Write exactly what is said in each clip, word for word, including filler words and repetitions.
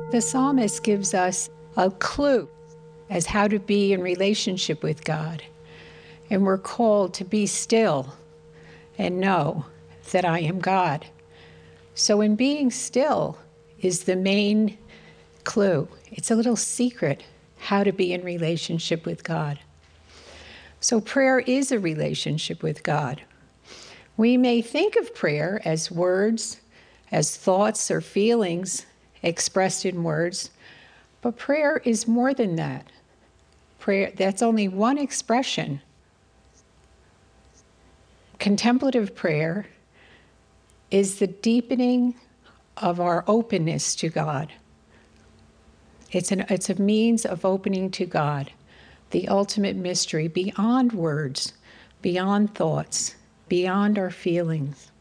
The psalmist gives us a clue as how to be in relationship with God. And we're called to be still and know that I am God. So in being still is the main clue. It's a little secret how to be in relationship with God. So prayer is a relationship with God. We may think of prayer as words, as thoughts or feelings expressed in words, but prayer is more than that. Prayer, that's only one expression. Contemplative prayer is the deepening of our openness to God. It's an, it's a means of opening to God, the ultimate mystery, beyond words, beyond thoughts, beyond our feelings.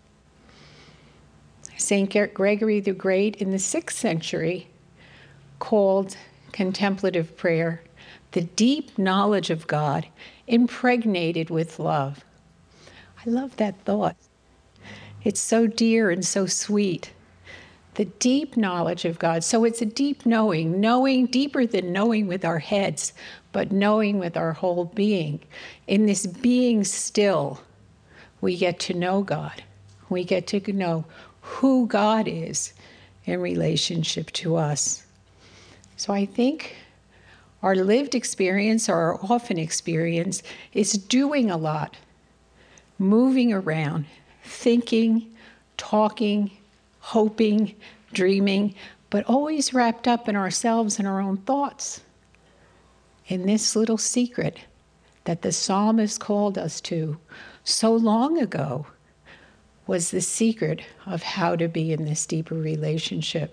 Saint Gregory the Great in the sixth century called contemplative prayer the deep knowledge of God impregnated with love. I love that thought. It's so dear and so sweet. The deep knowledge of God. So it's a deep knowing, knowing deeper than knowing with our heads, but knowing with our whole being. In this being still, we get to know God. We get to know who God is in relationship to us. So I think our lived experience, or our often experience, is doing a lot, moving around, thinking, talking, hoping, dreaming, but always wrapped up in ourselves and our own thoughts. In this little secret that the psalmist called us to so long ago was the secret of how to be in this deeper relationship.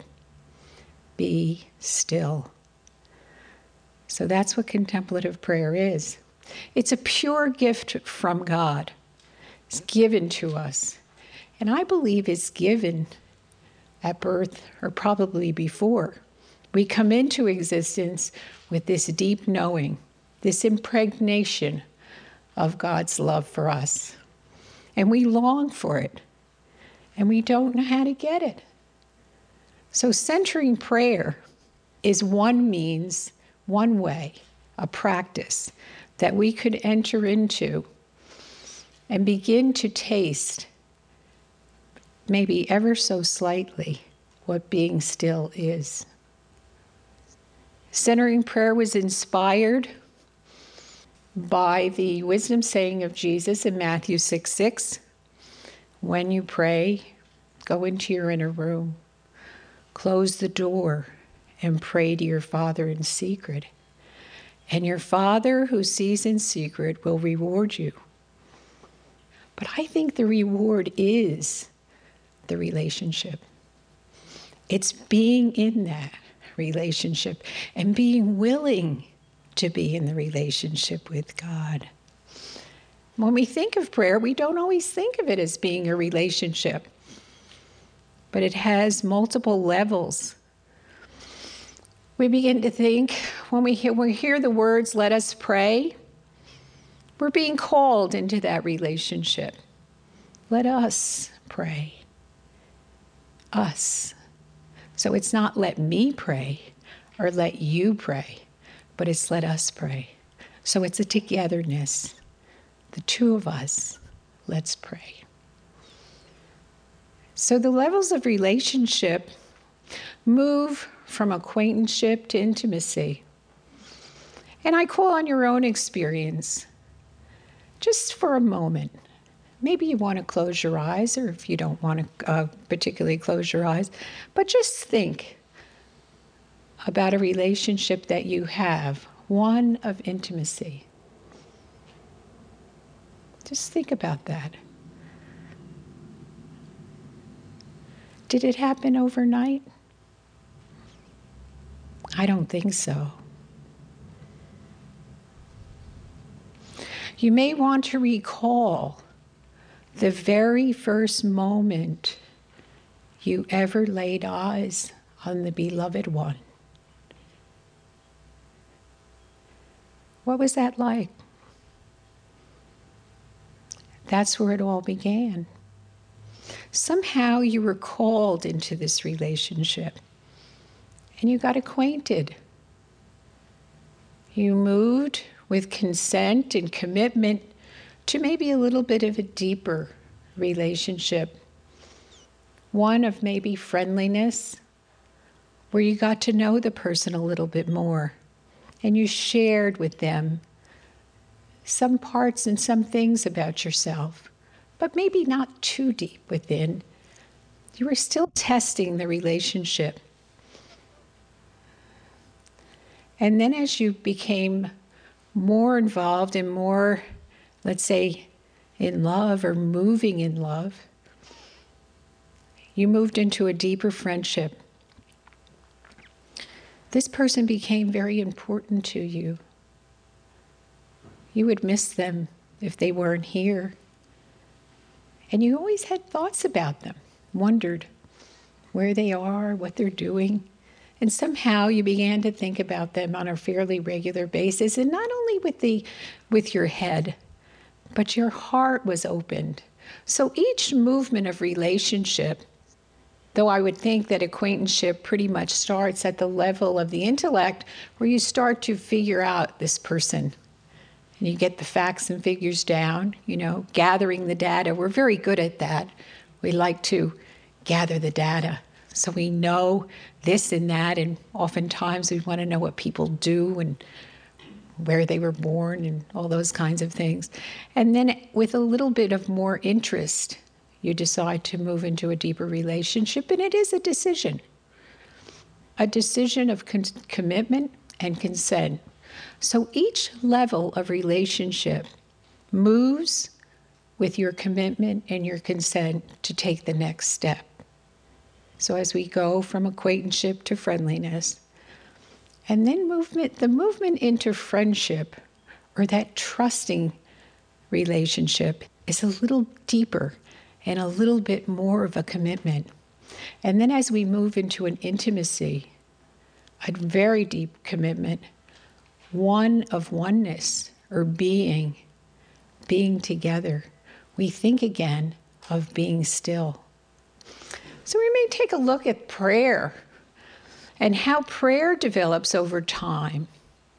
Be still. So that's what contemplative prayer is. It's a pure gift from God. It's given to us. And I believe it's given at birth, or probably before. We come into existence with this deep knowing, this impregnation of God's love for us. And we long for it. And we don't know how to get it. So centering prayer is one means, one way, a practice that we could enter into and begin to taste, maybe ever so slightly, what being still is. Centering prayer was inspired by the wisdom saying of Jesus in Matthew six six. When you pray, go into your inner room, close the door, and pray to your Father in secret. And your Father who sees in secret will reward you. But I think the reward is the relationship. It's being in that relationship and being willing to be in the relationship with God. When we think of prayer, we don't always think of it as being a relationship, but it has multiple levels. We begin to think, when we hear, when we hear the words, let us pray, we're being called into that relationship. Let us pray. Us. So it's not let me pray or let you pray, but it's let us pray. So it's a togetherness. The two of us, let's pray. So the levels of relationship move from acquaintanceship to intimacy. And I call on your own experience, just for a moment. Maybe you want to close your eyes, or if you don't want to uh, particularly close your eyes, but just think about a relationship that you have, one of intimacy. Just think about that. Did it happen overnight? I don't think so. You may want to recall the very first moment you ever laid eyes on the beloved one. What was that like? That's where it all began. Somehow you were called into this relationship. and you got acquainted. You moved with consent and commitment to maybe a little bit of a deeper relationship. One of maybe friendliness, where you got to know the person a little bit more, and you shared with them some parts and some things about yourself, but maybe not too deep within. You were still testing the relationship. And then as you became more involved and more, let's say, in love or moving in love, you moved into a deeper friendship. This person became very important to you. You would miss them if they weren't here. And you always had thoughts about them, wondered where they are, what they're doing. And somehow you began to think about them on a fairly regular basis, and not only with the with your head, but your heart was opened. So each movement of relationship, though I would think that acquaintanceship pretty much starts at the level of the intellect, where you start to figure out this person. And you get the facts and figures down, you know, gathering the data. We're very good at that. We like to gather the data. So we know this and that, and oftentimes we want to know what people do and where they were born and all those kinds of things. And then with a little bit of more interest, you decide to move into a deeper relationship, and it is a decision. A decision of con- commitment and consent. So each level of relationship moves with your commitment and your consent to take the next step. So as we go from acquaintanceship to friendliness, and then movement, the movement into friendship, or that trusting relationship, is a little deeper and a little bit more of a commitment. And then as we move into an intimacy, a very deep commitment, one of oneness, or being, being together, we think again of being still. So we may take a look at prayer and how prayer develops over time.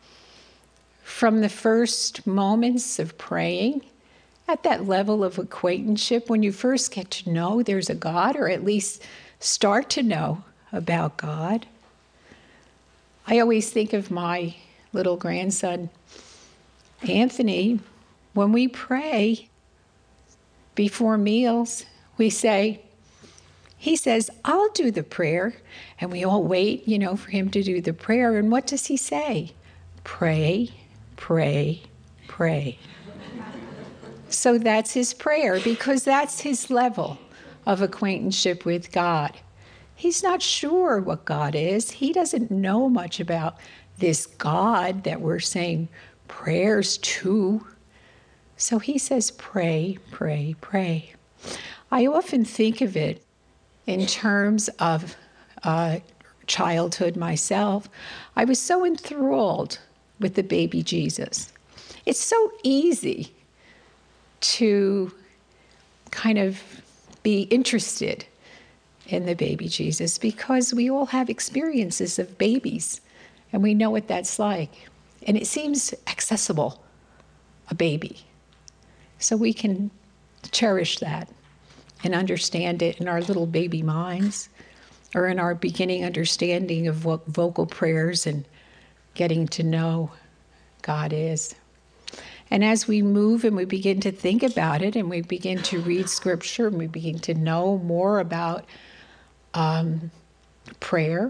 From the first moments of praying, at that level of acquaintanceship, when you first get to know there's a God, or at least start to know about God. I always think of my little grandson, Anthony. When we pray before meals, we say, he says, I'll do the prayer. And we all wait, you know, for him to do the prayer. And what does he say? Pray, pray, pray. So that's his prayer, because that's his level of acquaintanceship with God. He's not sure what God is. He doesn't know much about this God that we're saying prayers to. So he says, pray, pray, pray. I often think of it in terms of uh, childhood myself. I was so enthralled with the baby Jesus. It's so easy to kind of be interested in the baby Jesus, because we all have experiences of babies and we know what that's like. And it seems accessible, a baby. So we can cherish that and understand it in our little baby minds, or in our beginning understanding of what vocal prayers and getting to know God is. And as we move and we begin to think about it, and we begin to read scripture, and we begin to know more about um, prayer,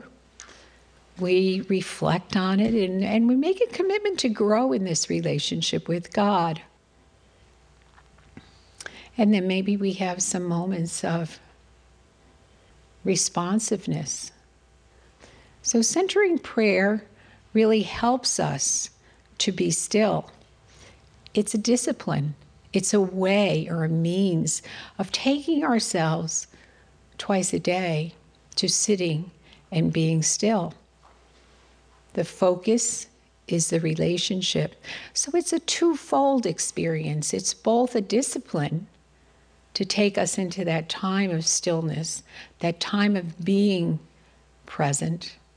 we reflect on it, and, and we make a commitment to grow in this relationship with God. And then maybe we have some moments of responsiveness. So centering prayer really helps us to be still. It's a discipline. It's a way or a means of taking ourselves twice a day to sitting and being still. The focus is the relationship. So it's a twofold experience. It's both a discipline to take us into that time of stillness, that time of being present,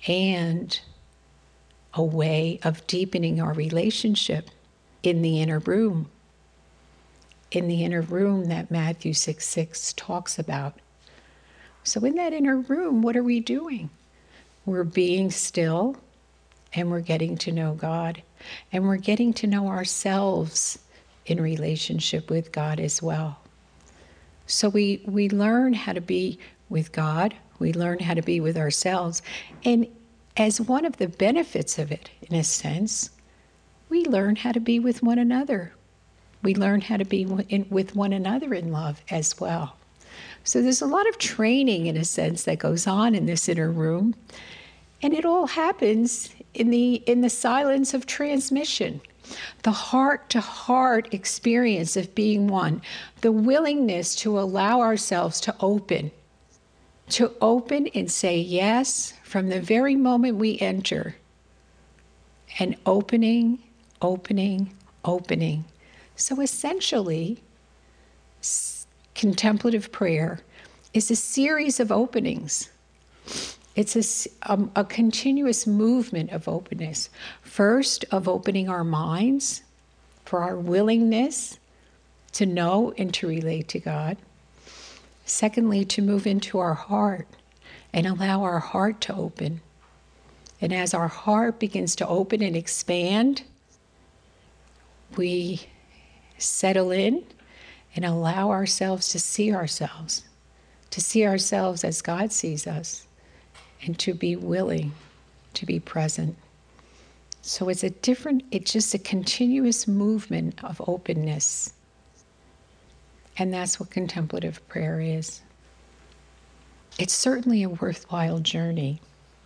and a way of deepening our relationship in the inner room, in the inner room that Matthew six six talks about. So in that inner room, what are we doing? We're being still, and we're getting to know God, and we're getting to know ourselves in relationship with God as well. So we, we learn how to be with God, we learn how to be with ourselves, and as one of the benefits of it, in a sense, we learn how to be with one another. We learn how to be in, with one another in love as well. So there's a lot of training, in a sense, that goes on in this inner room, and it all happens in the in the silence of transmission, the heart-to-heart experience of being one, the willingness to allow ourselves to open, to open and say yes from the very moment we enter, and opening, opening, opening. So essentially, contemplative prayer is a series of openings. It's a, um, a continuous movement of openness. First, of opening our minds for our willingness to know and to relate to God. Secondly, to move into our heart and allow our heart to open. And as our heart begins to open and expand, we settle in and allow ourselves to see ourselves, to see ourselves as God sees us, and to be willing to be present. So it's a different, it's just a continuous movement of openness. And that's what contemplative prayer is. It's certainly a worthwhile journey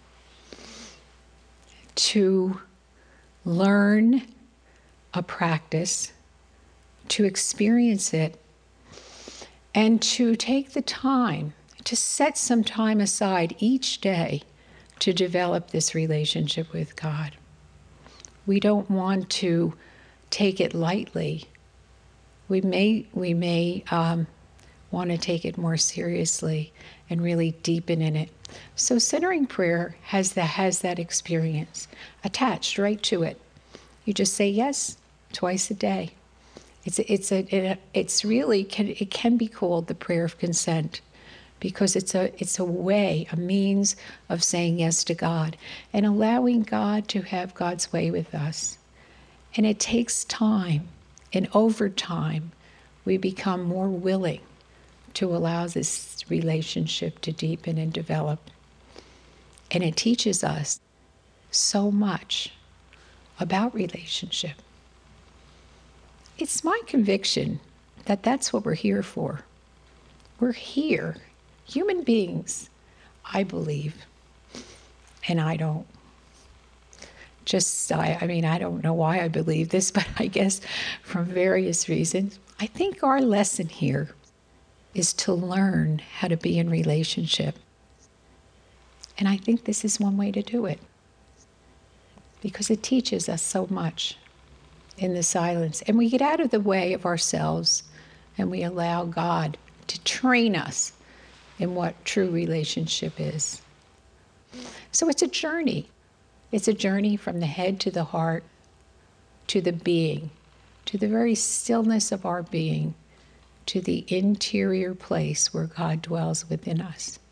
to learn a practice, to experience it, and to take the time, to set some time aside each day to develop this relationship with God. We don't want to take it lightly. We may, we may um, want to take it more seriously and really deepen in it. So centering prayer has that, has that experience attached right to it. You just say yes twice a day. It's a, it's a, it, it's really can, it can be called the prayer of consent, because it's a it's a way, a means of saying yes to God and allowing God to have God's way with us. And it takes time, and over time, we become more willing to allow this relationship to deepen and develop. And it teaches us so much about relationship. It's my conviction that that's what we're here for. We're here, human beings, I believe, and I don't. Just, I, I mean, I don't know why I believe this, but I guess from various reasons. I think our lesson here is to learn how to be in relationship. And I think this is one way to do it, because it teaches us so much in the silence. And we get out of the way of ourselves, and we allow God to train us in what true relationship is. So it's a journey. It's a journey from the head to the heart, to the being, to the very stillness of our being, to the interior place where God dwells within us.